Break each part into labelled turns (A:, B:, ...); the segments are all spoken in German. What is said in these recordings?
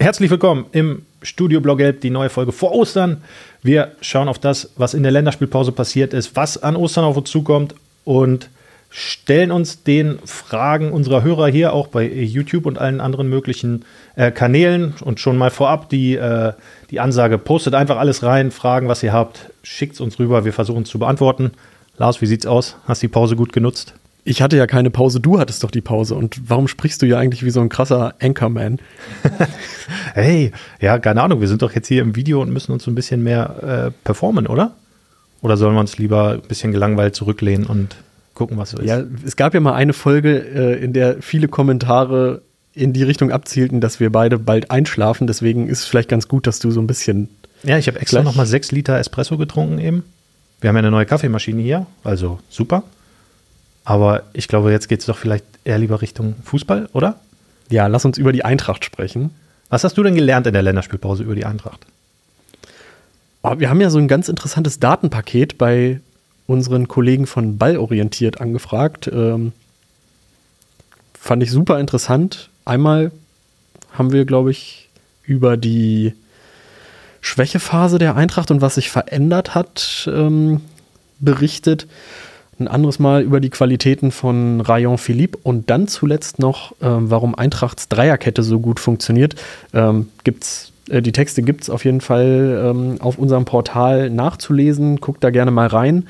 A: Herzlich willkommen im Studio Blau-Gelb, die neue Folge vor Ostern. Wir schauen auf das, was in der Länderspielpause passiert ist, was an Ostern auf uns zukommt und stellen uns den Fragen unserer Hörer hier auch bei YouTube und allen anderen möglichen Kanälen. Und schon mal vorab die Ansage, postet einfach alles rein, Fragen, was ihr habt, schickt es uns rüber, wir versuchen es zu beantworten. Lars, wie sieht's aus? Hast du die Pause gut genutzt?
B: Ich hatte ja keine Pause, du hattest doch die Pause. Und warum sprichst du ja eigentlich wie so ein krasser Anchorman?
A: Hey, ja, keine Ahnung, wir sind doch jetzt hier im Video und müssen uns ein bisschen mehr performen, oder? Oder sollen wir uns lieber ein bisschen gelangweilt zurücklehnen und gucken, was so ist?
B: Ja, es gab ja mal eine Folge, in der viele Kommentare in die Richtung abzielten, dass wir beide bald einschlafen. Deswegen ist es vielleicht ganz gut, dass du so ein bisschen...
A: Ja, ich habe extra nochmal 6 Liter Espresso getrunken eben. Wir haben ja eine neue Kaffeemaschine hier, also super. Aber ich glaube, jetzt geht es doch vielleicht eher lieber Richtung Fußball, oder?
B: Ja, lass uns über die Eintracht sprechen.
A: Was hast du denn gelernt in der Länderspielpause über die Eintracht?
B: Oh, wir haben ja so ein ganz interessantes Datenpaket bei unseren Kollegen von Ballorientiert angefragt. Fand ich super interessant. Einmal haben wir, glaube ich, über die Schwächephase der Eintracht und was sich verändert hat, berichtet. Ein anderes Mal über die Qualitäten von Rayon Philippe und dann zuletzt noch, warum Eintrachts Dreierkette so gut funktioniert. Die Texte gibt es auf jeden Fall auf unserem Portal nachzulesen. Guckt da gerne mal rein.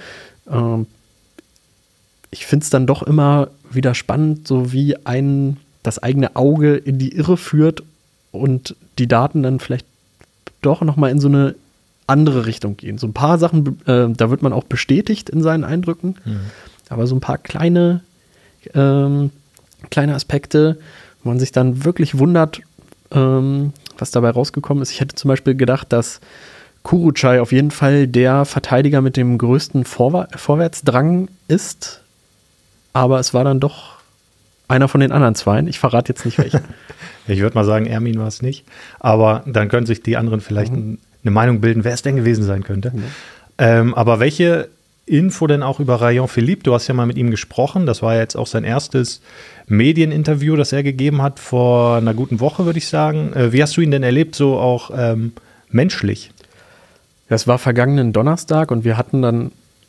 B: Ich finde es dann doch immer wieder spannend, so wie das eigene Auge in die Irre führt und die Daten dann vielleicht doch nochmal in so eine andere Richtung gehen. So ein paar Sachen, da wird man auch bestätigt in seinen Eindrücken, aber so ein paar kleine Aspekte, wo man sich dann wirklich wundert, was dabei rausgekommen ist. Ich hätte zum Beispiel gedacht, dass Kurucay auf jeden Fall der Verteidiger mit dem größten Vorwärtsdrang ist, aber es war dann doch einer von den anderen zweien. Ich verrate jetzt nicht welchen.
A: Ich würde mal sagen, Ermin war es nicht, aber dann können sich die anderen vielleicht eine Meinung bilden, wer es denn gewesen sein könnte. Aber welche Info denn auch über Rayon Philippe? Du hast ja mal mit ihm gesprochen. Das war ja jetzt auch sein erstes Medieninterview, das er gegeben hat vor einer guten Woche, würde ich sagen. Wie hast du ihn denn erlebt, so auch menschlich?
B: Das war vergangenen Donnerstag und wir hatten dann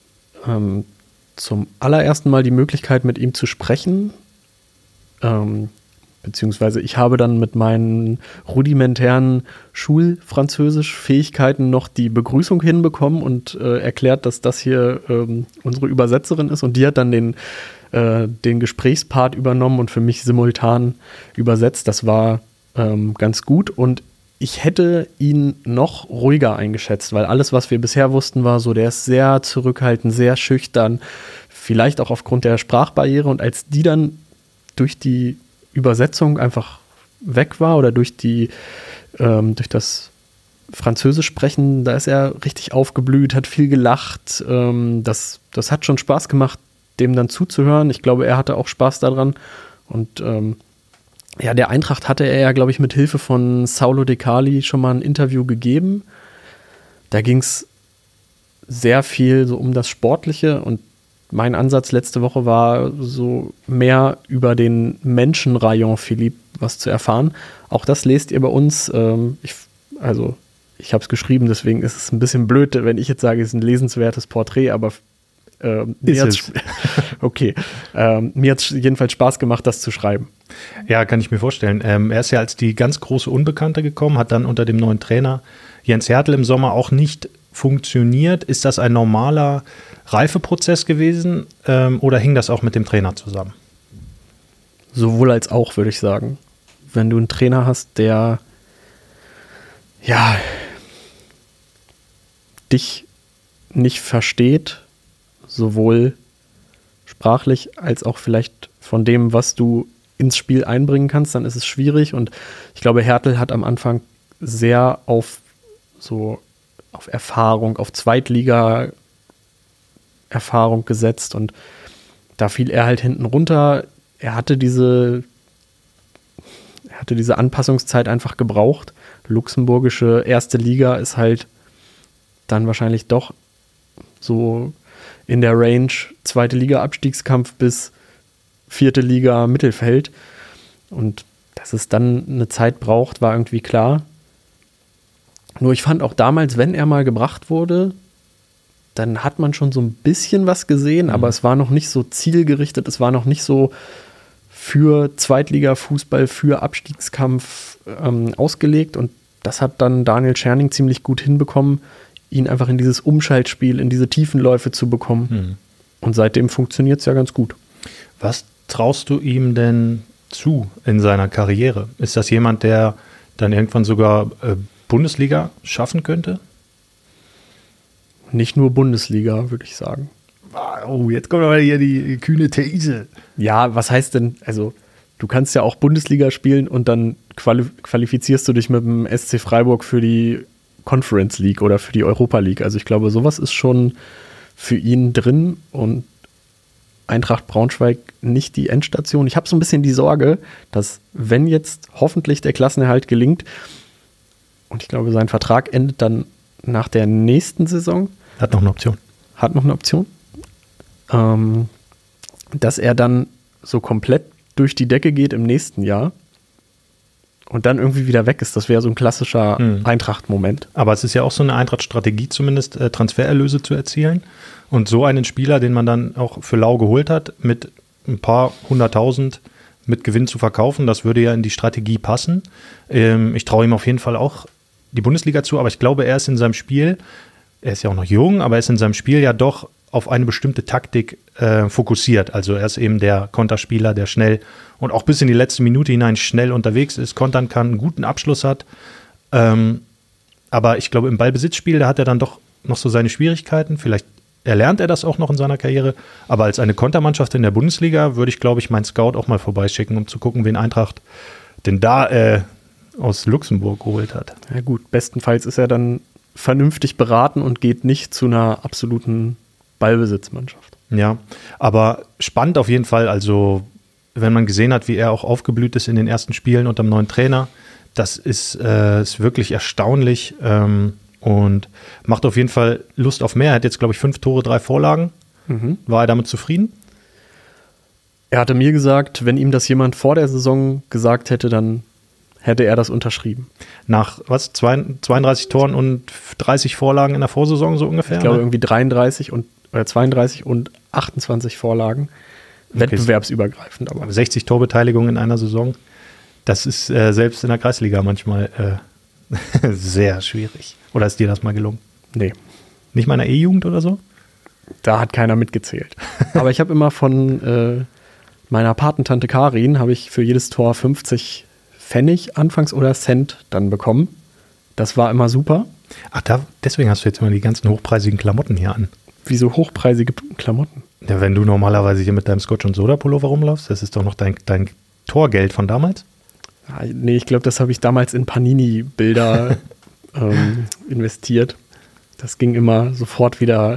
B: zum allerersten Mal die Möglichkeit, mit ihm zu sprechen. Beziehungsweise ich habe dann mit meinen rudimentären Schulfranzösisch-Fähigkeiten noch die Begrüßung hinbekommen und erklärt, dass das hier unsere Übersetzerin ist. Und die hat dann den Gesprächspart übernommen und für mich simultan übersetzt. Das war ganz gut und ich hätte ihn noch ruhiger eingeschätzt, weil alles, was wir bisher wussten, war so, der ist sehr zurückhaltend, sehr schüchtern, vielleicht auch aufgrund der Sprachbarriere. Und als die dann durch die Übersetzung einfach weg war oder durch das Französisch sprechen, da ist er richtig aufgeblüht, hat viel gelacht. Das hat schon Spaß gemacht, dem dann zuzuhören. Ich glaube, er hatte auch Spaß daran. Und der Eintracht hatte er ja, glaube ich, mit Hilfe von Saulo De Cali schon mal ein Interview gegeben. Da ging es sehr viel so um das Sportliche und mein Ansatz letzte Woche war, so mehr über den Menschen Rayon Philippe was zu erfahren. Auch das lest ihr bei uns. Ich habe es geschrieben, deswegen ist es ein bisschen blöd, wenn ich jetzt sage, es ist ein lesenswertes Porträt, aber mir hat es jedenfalls Spaß gemacht, das zu schreiben.
A: Ja, kann ich mir vorstellen. Er ist ja als die ganz große Unbekannte gekommen, hat dann unter dem neuen Trainer Jens Hertel im Sommer auch nicht funktioniert. Ist das ein normaler Reifeprozess gewesen oder hing das auch mit dem Trainer zusammen?
B: Sowohl als auch, würde ich sagen. Wenn du einen Trainer hast, der dich nicht versteht, sowohl sprachlich als auch vielleicht von dem, was du ins Spiel einbringen kannst, dann ist es schwierig. Und ich glaube, Hertel hat am Anfang sehr auf Erfahrung, auf Zweitliga-Erfahrung gesetzt und da fiel er halt hinten runter. Er hatte diese Anpassungszeit einfach gebraucht. Luxemburgische erste Liga ist halt dann wahrscheinlich doch so in der Range zweite Liga Abstiegskampf bis vierte Liga Mittelfeld. Und Dass es dann eine Zeit braucht, war irgendwie klar. Nur ich fand auch damals, wenn er mal gebracht wurde, dann hat man schon so ein bisschen was gesehen, aber es war noch nicht so zielgerichtet, es war noch nicht so für Zweitliga-Fußball, für Abstiegskampf ausgelegt. Und das hat dann Daniel Scherning ziemlich gut hinbekommen, ihn einfach in dieses Umschaltspiel, in diese Tiefenläufe zu bekommen. Und seitdem funktioniert es ja ganz gut.
A: Was traust du ihm denn zu in seiner Karriere? Ist das jemand, der dann irgendwann sogar Bundesliga schaffen könnte?
B: Nicht nur Bundesliga, würde ich sagen.
A: Oh, jetzt kommt aber hier die kühne These.
B: Ja, was heißt denn, also du kannst ja auch Bundesliga spielen und dann qualifizierst du dich mit dem SC Freiburg für die Conference League oder für die Europa League. Also ich glaube, sowas ist schon für ihn drin und Eintracht Braunschweig nicht die Endstation. Ich habe so ein bisschen die Sorge, dass wenn jetzt hoffentlich der Klassenerhalt gelingt und ich glaube, sein Vertrag endet dann nach der nächsten Saison.
A: Hat noch eine Option.
B: Dass er dann so komplett durch die Decke geht im nächsten Jahr und dann irgendwie wieder weg ist. Das wäre so ein klassischer Eintracht-Moment.
A: Aber es ist ja auch so eine Eintracht-Strategie zumindest, Transfererlöse zu erzielen. Und so einen Spieler, den man dann auch für lau geholt hat, mit ein paar 100.000 mit Gewinn zu verkaufen, das würde ja in die Strategie passen. Ich traue ihm auf jeden Fall auch die Bundesliga zu, aber ich glaube, er ist in seinem Spiel, er ist ja auch noch jung, aber er ist in seinem Spiel ja doch auf eine bestimmte Taktik fokussiert. Also er ist eben der Konterspieler, der schnell und auch bis in die letzte Minute hinein schnell unterwegs ist, kontern kann, einen guten Abschluss hat. Aber ich glaube, im Ballbesitzspiel, da hat er dann doch noch so seine Schwierigkeiten. Vielleicht erlernt er das auch noch in seiner Karriere. Aber als eine Kontermannschaft in der Bundesliga würde ich, glaube ich, meinen Scout auch mal vorbeischicken, um zu gucken, wen Eintracht denn da aus Luxemburg geholt hat.
B: Ja gut, bestenfalls ist er dann vernünftig beraten und geht nicht zu einer absoluten Ballbesitzmannschaft.
A: Ja, aber spannend auf jeden Fall. Also wenn man gesehen hat, wie er auch aufgeblüht ist in den ersten Spielen unter dem neuen Trainer, das ist wirklich erstaunlich und macht auf jeden Fall Lust auf mehr. Er hat jetzt, glaube ich, 5 Tore, 3 Vorlagen. War er damit zufrieden?
B: Er hatte mir gesagt, wenn ihm das jemand vor der Saison gesagt hätte, dann hätte er das unterschrieben.
A: Nach 32 Toren und 30 Vorlagen in der Vorsaison so ungefähr?
B: Ich glaube irgendwie 32 oder 32 und 28 Vorlagen. Okay. Wettbewerbsübergreifend. Aber
A: 60 Torbeteiligungen in einer Saison, das ist selbst in der Kreisliga manchmal sehr schwierig. Oder ist dir das mal gelungen?
B: Nee.
A: Nicht mal in der E-Jugend oder so?
B: Da hat keiner mitgezählt. Aber ich habe immer von meiner Patentante Karin habe ich für jedes Tor 50 Pfennig anfangs oder Cent dann bekommen. Das war immer super.
A: Ach, deswegen hast du jetzt immer die ganzen hochpreisigen Klamotten hier an.
B: Wieso hochpreisige Klamotten?
A: Ja, wenn du normalerweise hier mit deinem Scotch- und Soda-Pullover rumlaufst, das ist doch noch dein Torgeld von damals?
B: Nee, ich glaube, das habe ich damals in Panini-Bilder investiert. Das ging immer sofort wieder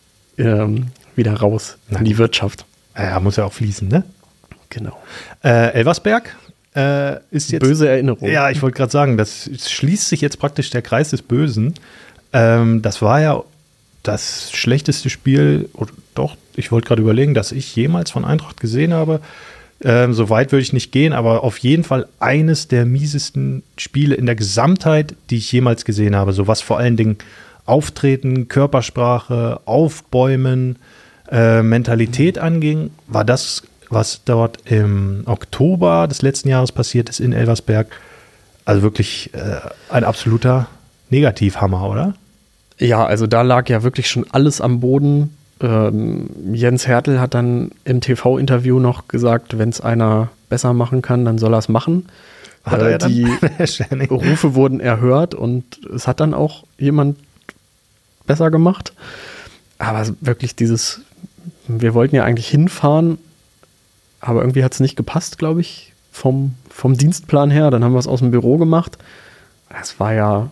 B: raus in die Wirtschaft.
A: Ja, muss ja auch fließen, ne?
B: Genau.
A: Elversberg ist jetzt...
B: Böse Erinnerung.
A: Ja, ich wollte gerade sagen, das schließt sich jetzt praktisch der Kreis des Bösen. Das war ja das schlechteste Spiel, oder doch, ich wollte gerade überlegen, dass ich jemals von Eintracht gesehen habe. So weit würde ich nicht gehen, aber auf jeden Fall eines der miesesten Spiele in der Gesamtheit, die ich jemals gesehen habe. So was vor allen Dingen Auftreten, Körpersprache, Aufbäumen, Mentalität anging, war das, was dort im Oktober des letzten Jahres passiert ist in Elversberg, also wirklich ein absoluter Negativhammer, oder?
B: Ja, also da lag ja wirklich schon alles am Boden. Jens Hertel hat dann im TV-Interview noch gesagt, wenn es einer besser machen kann, dann soll er es machen. Die Rufe wurden erhört und es hat dann auch jemand besser gemacht. Aber wirklich wir wollten ja eigentlich hinfahren, aber irgendwie hat es nicht gepasst, glaube ich, vom Dienstplan her. Dann haben wir es aus dem Büro gemacht. Es war ja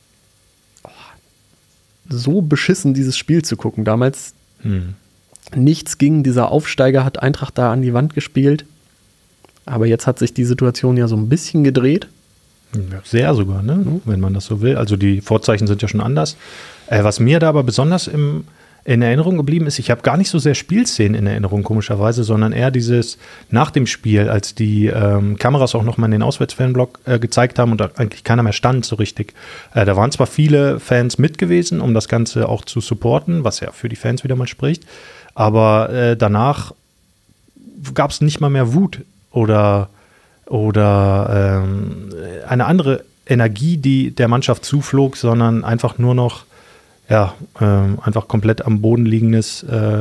B: so beschissen, dieses Spiel zu gucken. Damals nichts ging. Dieser Aufsteiger hat Eintracht da an die Wand gespielt. Aber jetzt hat sich die Situation ja so ein bisschen gedreht.
A: Ja, sehr sogar, ne? Wenn man das so will. Also die Vorzeichen sind ja schon anders. Was mir da aber besonders im in Erinnerung geblieben ist, ich habe gar nicht so sehr Spielszenen in Erinnerung, komischerweise, sondern eher dieses nach dem Spiel, als die Kameras auch nochmal in den Auswärtsfanblock gezeigt haben und da eigentlich keiner mehr stand so richtig. Da waren zwar viele Fans mit gewesen, um das Ganze auch zu supporten, was ja für die Fans wieder mal spricht, aber danach gab es nicht mal mehr Wut oder eine andere Energie, die der Mannschaft zuflog, sondern einfach nur noch einfach komplett am Boden liegendes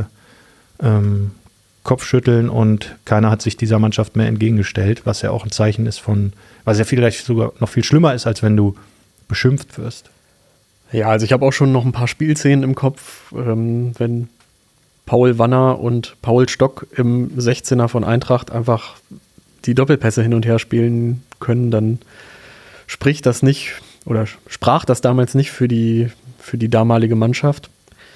A: Kopfschütteln und keiner hat sich dieser Mannschaft mehr entgegengestellt, was ja auch ein Zeichen ist was ja vielleicht sogar noch viel schlimmer ist, als wenn du beschimpft wirst.
B: Ja, also ich habe auch schon noch ein paar Spielszenen im Kopf, wenn Paul Wanner und Paul Stock im 16er von Eintracht einfach die Doppelpässe hin und her spielen können, dann sprach das damals nicht für die damalige Mannschaft.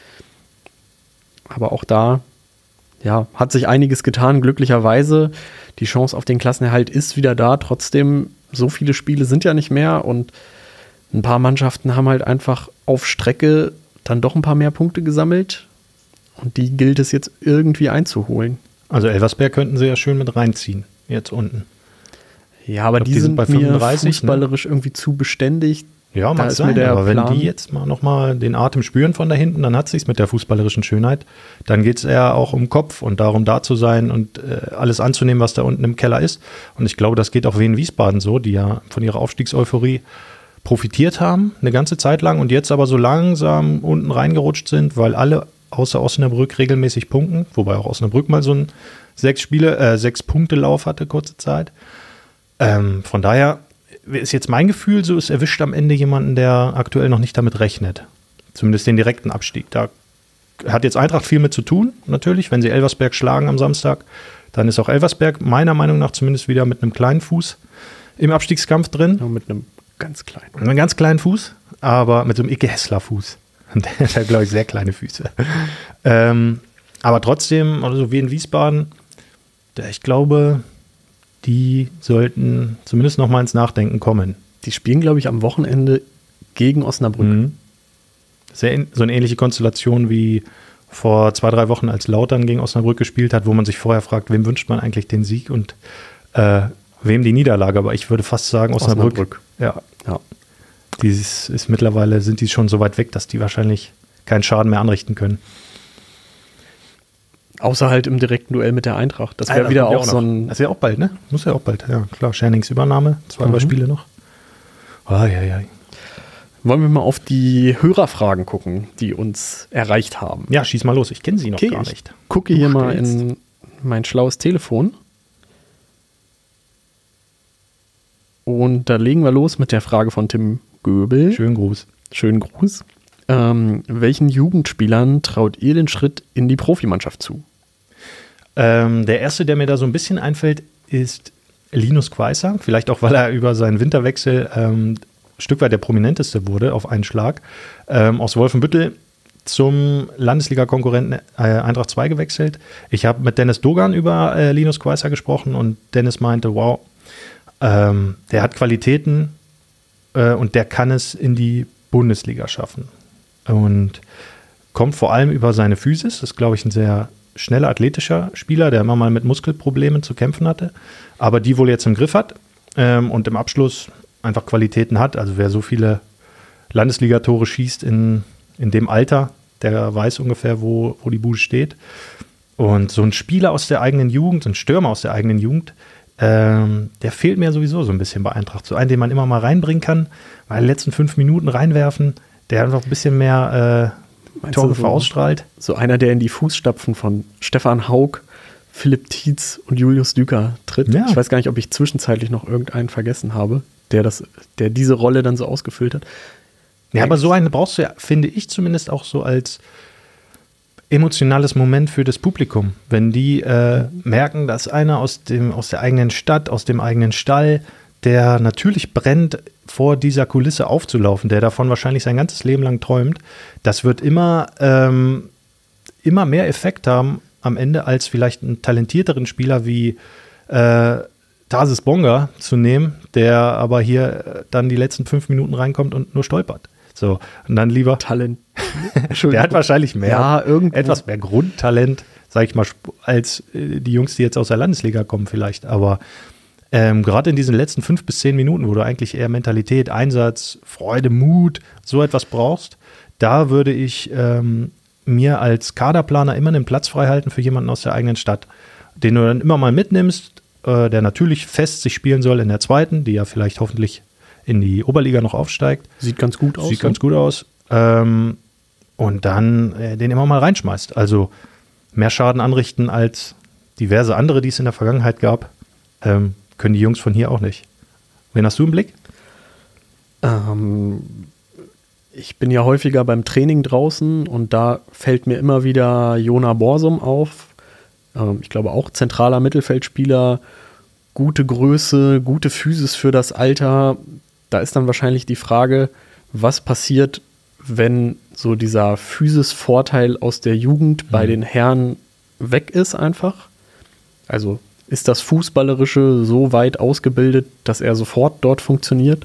B: Aber auch da, hat sich einiges getan, glücklicherweise. Die Chance auf den Klassenerhalt ist wieder da. Trotzdem, so viele Spiele sind ja nicht mehr und ein paar Mannschaften haben halt einfach auf Strecke dann doch ein paar mehr Punkte gesammelt und die gilt es jetzt irgendwie einzuholen.
A: Also Elversberg könnten sie ja schön mit reinziehen, jetzt unten.
B: Ja, aber die sind bei 35, fußballerisch irgendwie zu beständig.
A: Ja, mag sein, aber wenn die jetzt nochmal den Atem spüren von da hinten, dann hat es sich mit der fußballerischen Schönheit. Dann geht es eher auch um Kopf und darum, da zu sein und alles anzunehmen, was da unten im Keller ist. Und ich glaube, das geht auch Wien Wiesbaden so, die ja von ihrer Aufstiegseuphorie profitiert haben, eine ganze Zeit lang und jetzt aber so langsam unten reingerutscht sind, weil alle außer Osnabrück regelmäßig punkten, wobei auch Osnabrück mal so einen 6-Punkte-Lauf hatte, kurze Zeit. Von daher ist jetzt mein Gefühl, so es erwischt am Ende jemanden, der aktuell noch nicht damit rechnet. Zumindest den direkten Abstieg. Da hat jetzt Eintracht viel mit zu tun, natürlich. Wenn sie Elversberg schlagen am Samstag, dann ist auch Elversberg meiner Meinung nach zumindest wieder mit einem kleinen Fuß im Abstiegskampf drin.
B: Ja, mit einem ganz kleinen.
A: Mit einem ganz kleinen Fuß, aber mit so einem Icke Hessler-Fuß. Der hat, glaube ich, sehr kleine Füße. Aber trotzdem, also wie in Wiesbaden, ich glaube, die sollten zumindest noch mal ins Nachdenken kommen.
B: Die spielen, glaube ich, am Wochenende gegen Osnabrück.
A: Mhm. So eine ähnliche Konstellation wie vor 2-3 Wochen, als Lautern gegen Osnabrück gespielt hat, wo man sich vorher fragt, wem wünscht man eigentlich den Sieg und wem die Niederlage. Aber ich würde fast sagen, Osnabrück. Ja. Sind die schon so weit weg, dass die wahrscheinlich keinen Schaden mehr anrichten können.
B: Außer halt im direkten Duell mit der Eintracht. Das wäre wieder auch so ein...
A: Das ist ja auch bald, ne? Muss ja auch bald. Ja, klar. Schernings Übernahme. 2 Spiele noch.
B: Wollen wir mal auf die Hörerfragen gucken, die uns erreicht haben?
A: Ja, schieß mal los. Ich kenne sie noch gar nicht.
B: Ich gucke hier mal in mein schlaues Telefon. Und da legen wir los mit der Frage von Tim Göbel.
A: Schönen Gruß.
B: Welchen Jugendspielern traut ihr den Schritt in die Profimannschaft zu?
A: Der erste, der mir da so ein bisschen einfällt, ist Linus Quaisser. Vielleicht auch, weil er über seinen Winterwechsel ein Stück weit der prominenteste wurde auf einen Schlag. Aus Wolfenbüttel zum Landesliga-Konkurrenten Eintracht 2 gewechselt. Ich habe mit Dennis Dogan über Linus Quaisser gesprochen und Dennis meinte, wow, der hat Qualitäten und der kann es in die Bundesliga schaffen. Und kommt vor allem über seine Physis. Das ist, glaube ich, ein sehr schneller, athletischer Spieler, der immer mal mit Muskelproblemen zu kämpfen hatte, aber die wohl jetzt im Griff hat und im Abschluss einfach Qualitäten hat. Also wer so viele Landesligatore schießt in dem Alter, der weiß ungefähr, wo die Bude steht. Und so ein Spieler aus der eigenen Jugend, so ein Stürmer aus der eigenen Jugend, der fehlt mir sowieso so ein bisschen bei Eintracht. So einen, den man immer mal reinbringen kann, weil die letzten 5 Minuten reinwerfen, der einfach ein bisschen mehr Torgefahr ausstrahlt.
B: So einer, der in die Fußstapfen von Stefan Haug, Philipp Tietz und Julius Düker tritt. Ja. Ich weiß gar nicht, ob ich zwischenzeitlich noch irgendeinen vergessen habe, der diese Rolle dann so ausgefüllt hat.
A: Ja, aber so eine brauchst du ja, finde ich zumindest auch so als emotionales Moment für das Publikum. Wenn die merken, dass einer aus der eigenen Stadt, aus dem eigenen Stall, der natürlich brennt, vor dieser Kulisse aufzulaufen, der davon wahrscheinlich sein ganzes Leben lang träumt, das wird immer mehr Effekt haben am Ende, als vielleicht einen talentierteren Spieler wie Tarsis Bonga zu nehmen, der aber hier dann die letzten 5 Minuten reinkommt und nur stolpert. So, und dann lieber.
B: Talent.
A: Der hat wahrscheinlich mehr.
B: Ja,
A: etwas mehr Grundtalent, sag ich mal, als die Jungs, die jetzt aus der Landesliga kommen vielleicht. Aber gerade in diesen letzten 5 bis 10 Minuten, wo du eigentlich eher Mentalität, Einsatz, Freude, Mut, so etwas brauchst, da würde ich mir als Kaderplaner immer einen Platz frei halten für jemanden aus der eigenen Stadt, den du dann immer mal mitnimmst, der natürlich fest sich spielen soll in der zweiten, die ja vielleicht hoffentlich in die Oberliga noch aufsteigt.
B: Sieht ganz gut aus.
A: Sieht ganz gut aus. Und dann den immer mal reinschmeißt. Also mehr Schaden anrichten als diverse andere, die es in der Vergangenheit gab, können die Jungs von hier auch nicht. Wen hast du im Blick?
B: Ich bin ja häufiger beim Training draußen und da fällt mir immer wieder Jona Borsum auf. Ich glaube auch zentraler Mittelfeldspieler, gute Größe, gute Physis für das Alter. Da ist dann wahrscheinlich die Frage, was passiert, wenn so dieser Physis-Vorteil aus der Jugend bei den Herren weg ist einfach. Also ist das Fußballerische so weit ausgebildet, dass er sofort dort funktioniert.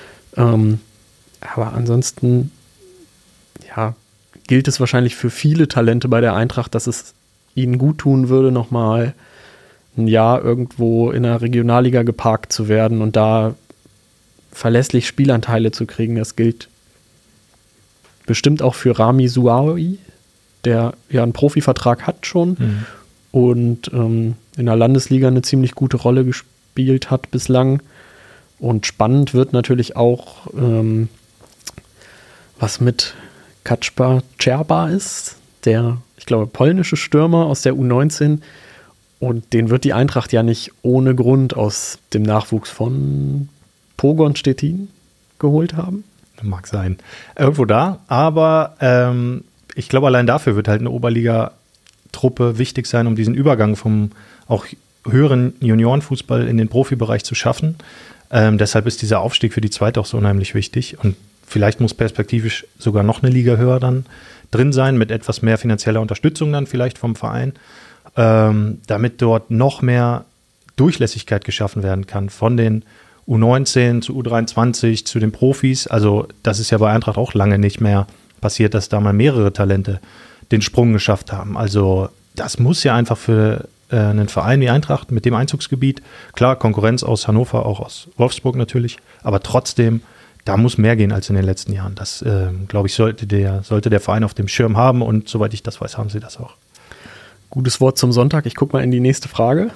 B: Aber ansonsten, ja, gilt es wahrscheinlich für viele Talente bei der Eintracht, dass es ihnen gut tun würde, nochmal ein Jahr irgendwo in der Regionalliga geparkt zu werden und da verlässlich Spielanteile zu kriegen. Das gilt bestimmt auch für Rami Souaoui, der ja einen Profivertrag hat schon und in der Landesliga eine ziemlich gute Rolle gespielt hat bislang. Und spannend wird natürlich auch, was mit Kacper Czerba ist, der, ich glaube, polnische Stürmer aus der U19. Und den wird die Eintracht ja nicht ohne Grund aus dem Nachwuchs von Pogoń Szczecin geholt haben.
A: Mag sein. Irgendwo da, aber ich glaube, allein dafür wird halt eine Oberliga-Truppe wichtig sein, um diesen Übergang vom auch höheren Juniorenfußball in den Profibereich zu schaffen. Deshalb ist dieser Aufstieg für die Zweite auch so unheimlich wichtig. Und vielleicht muss perspektivisch sogar noch eine Liga höher dann drin sein, mit etwas mehr finanzieller Unterstützung dann vielleicht vom Verein, damit dort noch mehr Durchlässigkeit geschaffen werden kann von den U19 zu U23 zu den Profis. Also das ist ja bei Eintracht auch lange nicht mehr passiert, dass da mal mehrere Talente den Sprung geschafft haben. Also das muss ja einfach für einen Verein wie Eintracht mit dem Einzugsgebiet, klar, Konkurrenz aus Hannover, auch aus Wolfsburg natürlich, aber trotzdem, da muss mehr gehen als in den letzten Jahren. Das, glaube ich, sollte der Verein auf dem Schirm haben und soweit ich das weiß, haben sie das auch.
B: Gutes Wort zum Sonntag. Ich gucke mal in die nächste Frage.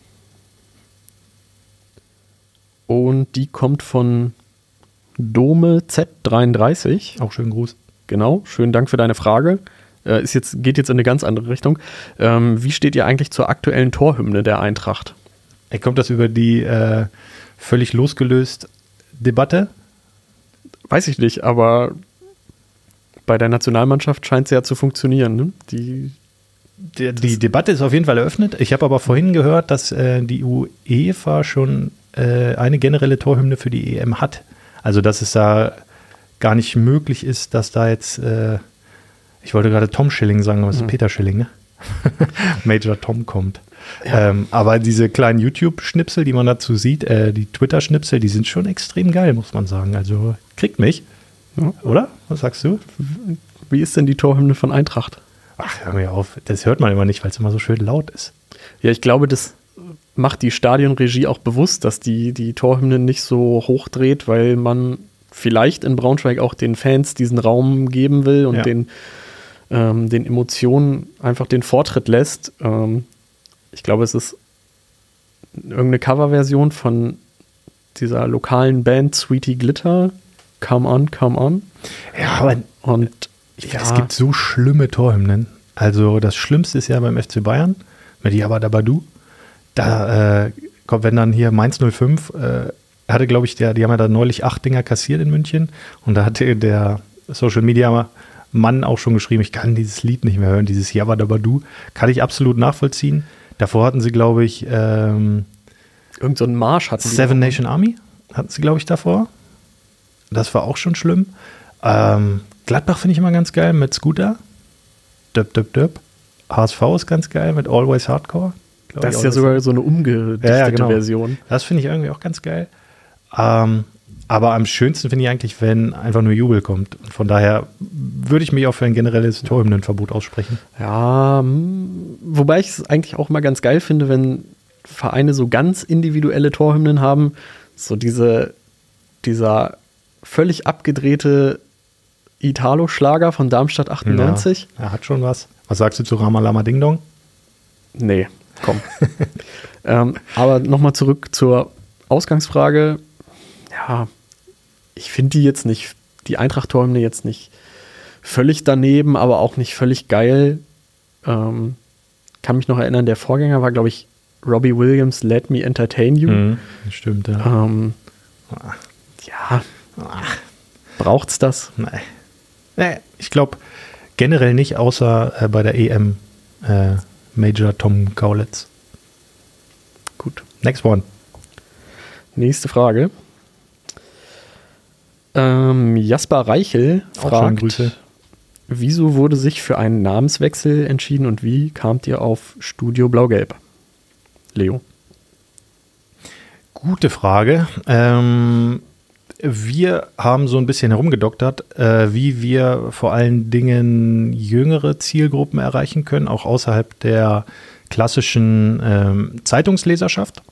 B: Und die kommt von Dome Z33.
A: Auch schönen Gruß.
B: Genau, schönen Dank für deine Frage. Geht jetzt in eine ganz andere Richtung. Wie steht ihr eigentlich zur aktuellen Torhymne der Eintracht?
A: Kommt das über die völlig losgelöst Debatte?
B: Weiß ich nicht, aber bei der Nationalmannschaft scheint es ja zu funktionieren. Ne? Die
A: Debatte ist auf jeden Fall eröffnet. Ich habe aber vorhin gehört, dass die UEFA schon eine generelle Torhymne für die EM hat. Also dass es da gar nicht möglich ist, dass da jetzt ich wollte gerade Tom Schilling sagen, aber es ist Peter Schilling, ne? Major Tom kommt. Ja. Aber diese kleinen YouTube-Schnipsel, die man dazu sieht, die Twitter-Schnipsel, die sind schon extrem geil, muss man sagen. Also kriegt mich, oder? Was sagst du?
B: Wie ist denn die Torhymne von Eintracht?
A: Ach, hör mir auf. Das hört man immer nicht, weil es immer so schön laut ist.
B: Ja, ich glaube, das macht die Stadionregie auch bewusst, dass die Torhymne nicht so hochdreht, weil man vielleicht in Braunschweig auch den Fans diesen Raum geben will und den Emotionen einfach den Vortritt lässt. Ich glaube, es ist irgendeine Coverversion von dieser lokalen Band Sweetie Glitter. Come on, come on.
A: Ja, aber es gibt so schlimme Torhymnen. Also das Schlimmste ist ja beim FC Bayern mit Jabba Dabba Du. Da kommt, wenn dann hier Mainz 05 hatte, glaube ich, die haben ja da neulich 8 Dinger kassiert in München und da hatte der Social Media Mann auch schon geschrieben, ich kann dieses Lied nicht mehr hören, dieses Jabba Dabba Du. Kann ich absolut nachvollziehen. Davor hatten sie, glaube ich,
B: irgend so einen Marsch hatten sie.
A: Seven Nation Army hatten sie, glaube ich, davor. Das war auch schon schlimm. Gladbach finde ich immer ganz geil mit Scooter. Döp, döp, döp. HSV ist ganz geil mit Always Hardcore.
B: Das ist ja sogar so eine umgedichtete Version.
A: Das finde ich irgendwie auch ganz geil. Aber am schönsten finde ich eigentlich, wenn einfach nur Jubel kommt. Von daher würde ich mich auch für ein generelles Torhymnenverbot aussprechen.
B: Ja, wobei ich es eigentlich auch mal ganz geil finde, wenn Vereine so ganz individuelle Torhymnen haben. So dieser völlig abgedrehte Italo-Schlager von Darmstadt 98.
A: Ja, er hat schon was. Was sagst du zu Ramalama Ding Dong?
B: Nee, komm. Aber nochmal zurück zur Ausgangsfrage. Ja, ich finde die Eintracht-Torhymne jetzt nicht völlig daneben, aber auch nicht völlig geil. Kann mich noch erinnern, der Vorgänger war, glaube ich, Robbie Williams, Let Me Entertain You.
A: Stimmt, ja.
B: Ja, braucht's das?
A: Nee, ich glaube generell nicht, außer bei der EM Major Tom Kaulitz.
B: Gut.
A: Next one.
B: Nächste Frage. Jasper Reichel fragt,
A: Grüße.
B: Wieso wurde sich für einen Namenswechsel entschieden und wie kamt ihr auf Studio Blau-Gelb? Leo.
A: Gute Frage. Wir haben so ein bisschen herumgedoktert, wie wir vor allen Dingen jüngere Zielgruppen erreichen können, auch außerhalb der klassischen Zeitungsleserschaft.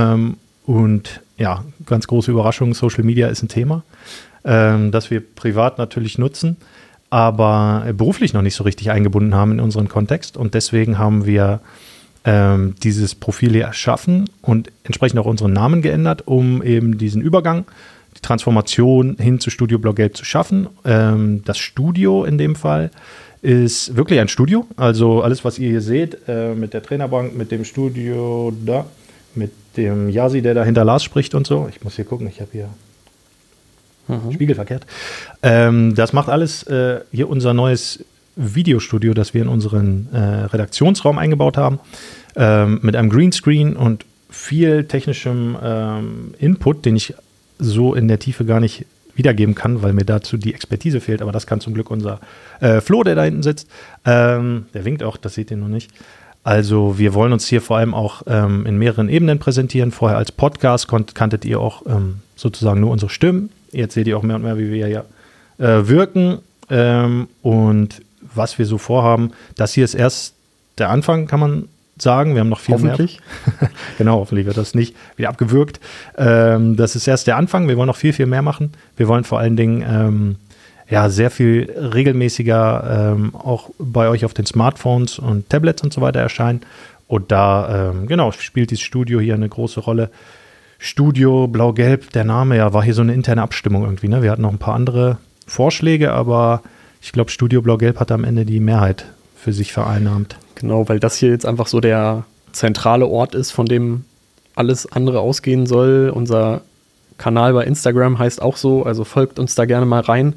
A: Und ja, ganz große Überraschung, Social Media ist ein Thema, das wir privat natürlich nutzen, aber beruflich noch nicht so richtig eingebunden haben in unseren Kontext. Und deswegen haben wir dieses Profil hier erschaffen und entsprechend auch unseren Namen geändert, um eben diesen Übergang, die Transformation hin zu Studio Blau-Gelb zu schaffen. Das Studio in dem Fall ist wirklich ein Studio. Also alles, was ihr hier seht, mit der Trainerbank, mit dem Studio da, mit dem Yasi, der da hinter Lars spricht und so. Ich muss hier gucken, ich habe hier Spiegel verkehrt. Das macht alles hier unser neues Videostudio, das wir in unseren Redaktionsraum eingebaut haben, mit einem Greenscreen und viel technischem Input, den ich so in der Tiefe gar nicht wiedergeben kann, weil mir dazu die Expertise fehlt, aber das kann zum Glück unser Flo, der da hinten sitzt. Der winkt auch, das seht ihr noch nicht. Also wir wollen uns hier vor allem auch in mehreren Ebenen präsentieren. Vorher als Podcast kanntet ihr auch sozusagen nur unsere Stimmen. Jetzt seht ihr auch mehr und mehr, wie wir hier wirken und was wir so vorhaben. Das hier ist erst der Anfang, kann man sagen. Wir haben noch viel
B: hoffentlich
A: mehr. Genau, hoffentlich wird das nicht wieder abgewürgt. Das ist erst der Anfang. Wir wollen noch viel, viel mehr machen. Wir wollen vor allen Dingen sehr viel regelmäßiger auch bei euch auf den Smartphones und Tablets und so weiter erscheinen. Und da, spielt dieses Studio hier eine große Rolle. Studio Blau-Gelb, der Name, ja, war hier so eine interne Abstimmung irgendwie. Ne? Wir hatten noch ein paar andere Vorschläge, aber ich glaube, Studio Blau-Gelb hat am Ende die Mehrheit für sich vereinnahmt.
B: Genau, weil das hier jetzt einfach so der zentrale Ort ist, von dem alles andere ausgehen soll. Unser Kanal bei Instagram heißt auch so, also folgt uns da gerne mal rein.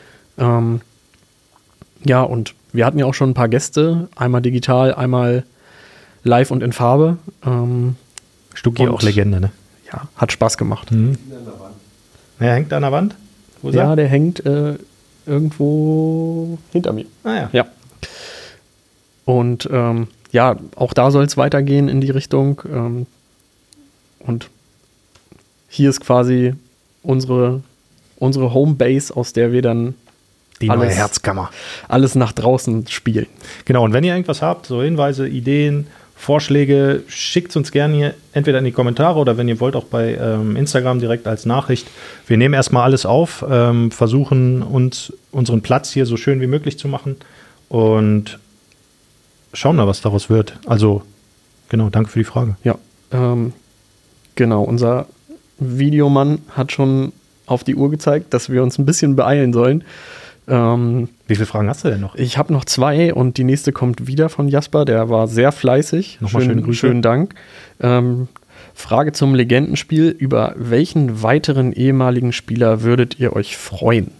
B: Ja, und wir hatten ja auch schon ein paar Gäste, einmal digital, einmal live und in Farbe.
A: Stucki auch Legende, ne?
B: Ja, hat Spaß gemacht.
A: Er hängt an der Wand?
B: Ja, der hängt irgendwo hinter mir.
A: Ah
B: ja. Und auch da soll es weitergehen in die Richtung. Und hier ist quasi unsere Homebase, aus der wir dann
A: die neue Herzkammer.
B: Alles nach draußen spielen.
A: Genau, und wenn ihr irgendwas habt, so Hinweise, Ideen, Vorschläge, schickt es uns gerne hier entweder in die Kommentare oder wenn ihr wollt auch bei Instagram direkt als Nachricht. Wir nehmen erstmal alles auf, versuchen uns unseren Platz hier so schön wie möglich zu machen und schauen mal, was daraus wird. Also, genau, danke für die Frage.
B: Ja, genau, unser Videomann hat schon auf die Uhr gezeigt, dass wir uns ein bisschen beeilen sollen.
A: Wie viele Fragen hast du denn noch?
B: Ich habe noch 2 und die nächste kommt wieder von Jasper, der war sehr fleißig.
A: Nochmal schöne Grüße.
B: Schönen Dank. Frage zum Legendenspiel. Über welchen weiteren ehemaligen Spieler würdet ihr euch freuen?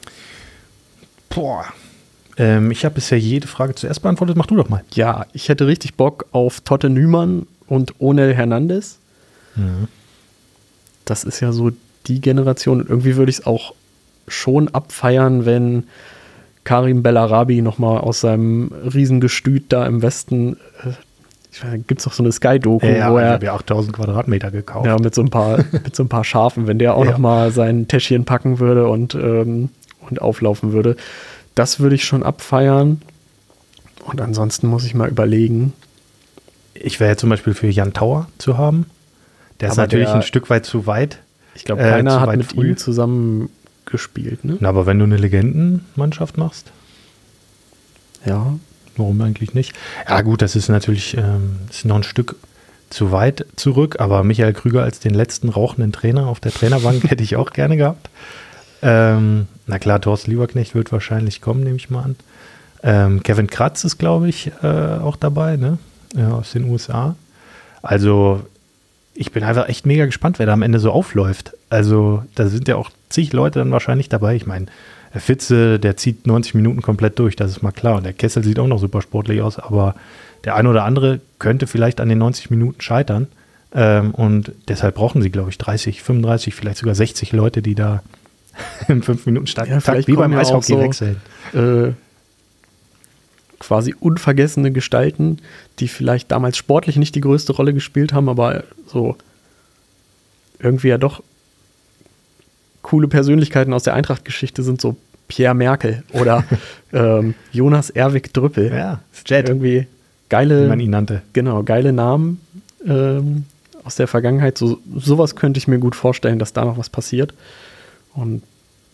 A: Boah. Ich habe bisher jede Frage zuerst beantwortet. Mach du doch mal.
B: Ja, ich hätte richtig Bock auf Totte Nyman und Onel Hernandez.
A: Mhm.
B: Das ist ja so die Generation. Und irgendwie würde ich es auch schon abfeiern, wenn Karim Bellarabi nochmal aus seinem Riesengestüt da im Westen gibt es doch so eine Sky-Doku,
A: Ja,
B: wo
A: ich
B: er
A: habe ja 8000 Quadratmeter gekauft.
B: ja, mit so ein paar Schafen, wenn der auch noch mal sein Täschchen packen würde und auflaufen würde. Das würde ich schon abfeiern. Und ansonsten muss ich mal überlegen.
A: Ich wäre ja zum Beispiel für Jan Tauer zu haben. Der ist
B: Aber
A: natürlich
B: der-
A: ein Stück weit zu weit.
B: Ich glaube, keiner
A: zu
B: hat
A: weit
B: mit
A: früh.
B: ihm zusammen gespielt, ne?
A: Na, aber wenn du eine Legendenmannschaft machst,
B: Ja.
A: warum eigentlich nicht? Ja gut, das ist natürlich ist noch ein Stück zu weit zurück, aber Michael Krüger als den letzten rauchenden Trainer auf der Trainerbank hätte ich auch gerne gehabt. Na klar, Thorsten Lieberknecht wird wahrscheinlich kommen, nehme ich mal an. Kevin Kratz ist, glaube ich, auch dabei, ne? Ja, aus den USA. Also ich bin einfach echt mega gespannt, wer da am Ende so aufläuft. Also da sind ja auch zig Leute dann wahrscheinlich dabei. Ich meine, der Fitze, der zieht 90 Minuten komplett durch, das ist mal klar. Und der Kessel sieht auch noch super sportlich aus, aber der eine oder andere könnte vielleicht an den 90 Minuten scheitern. Und deshalb brauchen sie, glaube ich, 30, 35, vielleicht sogar 60 Leute, die da im 5-Minuten-Start
B: Ja, vielleicht
A: wie beim
B: kommen ja auch
A: Eishockey
B: so,
A: wechseln.
B: Quasi unvergessene Gestalten, die vielleicht damals sportlich nicht die größte Rolle gespielt haben, aber so irgendwie ja doch coole Persönlichkeiten aus der Eintracht-Geschichte sind, so Pierre Merkel oder Jonas Erwig Drüppel.
A: Ja, Jet,
B: Irgendwie
A: wie
B: geile,
A: man ihn nannte.
B: genau, geile Namen aus der Vergangenheit. Sowas könnte ich mir gut vorstellen, dass da noch was passiert. Und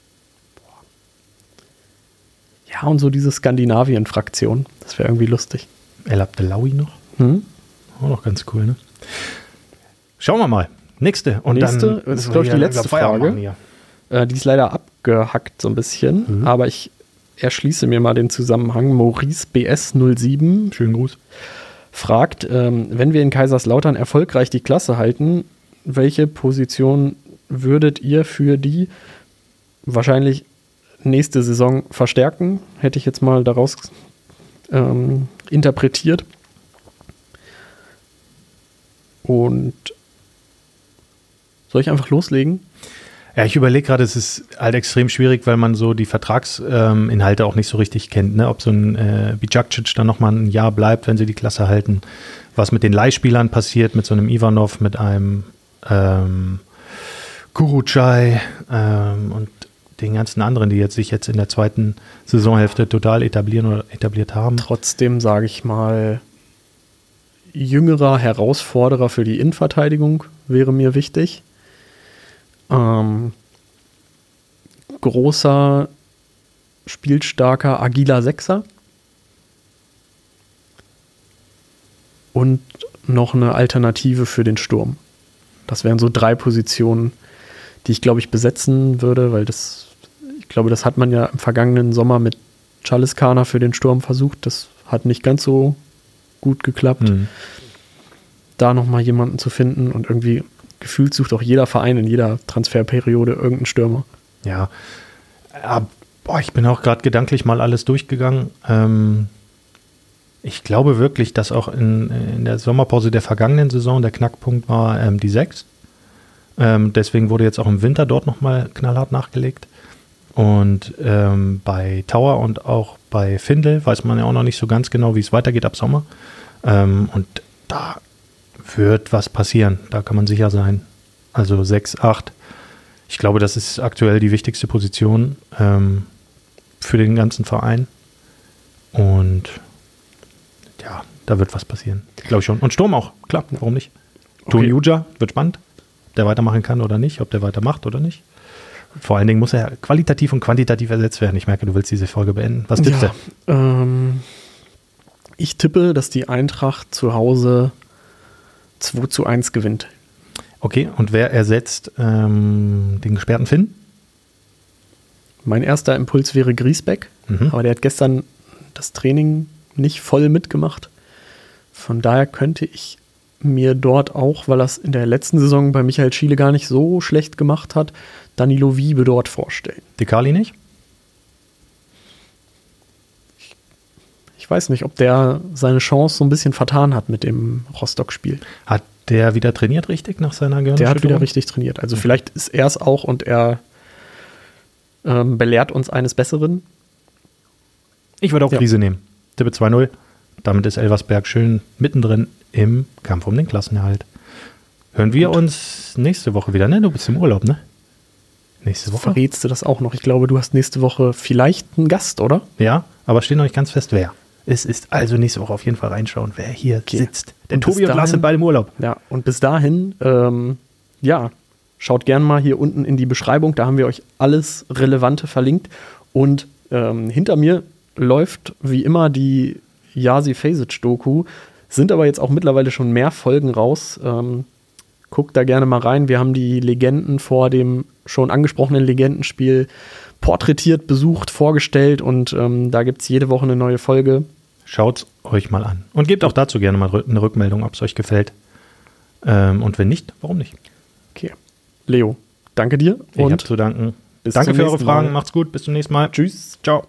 B: ja, und so diese Skandinavien-Fraktion, das wäre irgendwie lustig.
A: El Abdelawi noch.
B: Hm?
A: Auch noch ganz cool, ne? Schauen wir mal. Nächste. Und
B: Nächste,
A: dann
B: das ist, glaub ich, die letzte
A: Feierabend
B: Frage.
A: machen hier.
B: Die ist leider abgehackt so ein bisschen, aber ich erschließe mir mal den Zusammenhang. Maurice BS07
A: Schönen Gruß.
B: fragt, wenn wir in Kaiserslautern erfolgreich die Klasse halten, welche Position würdet ihr für die wahrscheinlich nächste Saison verstärken? Hätte ich jetzt mal daraus interpretiert. Und soll ich einfach loslegen?
A: Ja, ich überlege gerade, es ist halt extrem schwierig, weil man so die Vertragsinhalte auch nicht so richtig kennt, ne? Ob so ein Bicacic dann nochmal ein Jahr bleibt, wenn sie die Klasse halten. Was mit den Leihspielern passiert, mit so einem Ivanov, mit einem Kurucay und den ganzen anderen, die sich jetzt in der zweiten Saisonhälfte total etablieren oder etabliert haben.
B: Trotzdem sage ich mal, jüngerer Herausforderer für die Innenverteidigung wäre mir wichtig. Großer, spielstarker, agiler Sechser. Und noch eine Alternative für den Sturm. Das wären so 3 Positionen, die ich, glaube ich, besetzen würde, weil ich glaube, das hat man ja im vergangenen Sommer mit Chaliskana für den Sturm versucht. Das hat nicht ganz so gut geklappt. Da nochmal jemanden zu finden und irgendwie gefühlt sucht auch jeder Verein in jeder Transferperiode irgendeinen Stürmer.
A: Ja, ich bin auch gerade gedanklich mal alles durchgegangen. Ich glaube wirklich, dass auch in der Sommerpause der vergangenen Saison der Knackpunkt war die 6. Deswegen wurde jetzt auch im Winter dort nochmal knallhart nachgelegt. Und bei Tauer und auch bei Findel weiß man ja auch noch nicht so ganz genau, wie es weitergeht ab Sommer. Und da wird was passieren, da kann man sicher sein. Also 6, 8. Ich glaube, das ist aktuell die wichtigste Position für den ganzen Verein. Und ja, da wird was passieren. Glaube ich schon. Und Sturm auch, klar, warum nicht?
B: Okay.
A: Toni Uja wird spannend, ob der weitermachen kann oder nicht, ob der weitermacht oder nicht. Vor allen Dingen muss er qualitativ und quantitativ ersetzt werden. Ich merke, du willst diese Folge beenden. Was tippst du?
B: Ich tippe, dass die Eintracht zu Hause 2:1 gewinnt.
A: Okay, und wer ersetzt den gesperrten Finn?
B: Mein erster Impuls wäre Griesbeck, aber der hat gestern das Training nicht voll mitgemacht. Von daher könnte ich mir dort auch, weil er es in der letzten Saison bei Michael Schiele gar nicht so schlecht gemacht hat, Danilo Wiebe dort vorstellen.
A: Dekali nicht?
B: Ich weiß nicht, ob der seine Chance so ein bisschen vertan hat mit dem Rostock-Spiel.
A: Hat der wieder trainiert richtig nach seiner Gehirnerschütterung?
B: Der hat wieder richtig trainiert. Also vielleicht ist er es auch und er belehrt uns eines Besseren.
A: Ich würde auch Krise nehmen. Tippe 2-0. Damit ist Elversberg schön mittendrin im Kampf um den Klassenerhalt. Hören wir uns nächste Woche wieder, ne? Du bist im Urlaub, ne? Nächste Woche.
B: Verrätst du das auch noch? Ich glaube, du hast nächste Woche vielleicht einen Gast, oder?
A: Ja, aber steht noch nicht ganz fest, wer. Es ist also nächste Woche auf jeden Fall reinschauen, wer hier sitzt. Denn Tobi und Lars sind beide im Urlaub.
B: Ja, und bis dahin, schaut gerne mal hier unten in die Beschreibung. Da haben wir euch alles Relevante verlinkt. Und hinter mir läuft wie immer die Yasi Fasic-Doku. Sind aber jetzt auch mittlerweile schon mehr Folgen raus. Guckt da gerne mal rein. Wir haben die Legenden vor dem schon angesprochenen Legendenspiel porträtiert, besucht, vorgestellt und da gibt es jede Woche eine neue Folge.
A: Schaut's euch mal an. Und gebt auch dazu gerne mal eine Rückmeldung, ob es euch gefällt. Und wenn nicht, warum nicht?
B: Okay. Leo, danke dir.
A: Ich habe zu danken. Danke für eure Fragen. Macht's gut. Bis zum nächsten Mal.
B: Tschüss.
A: Ciao.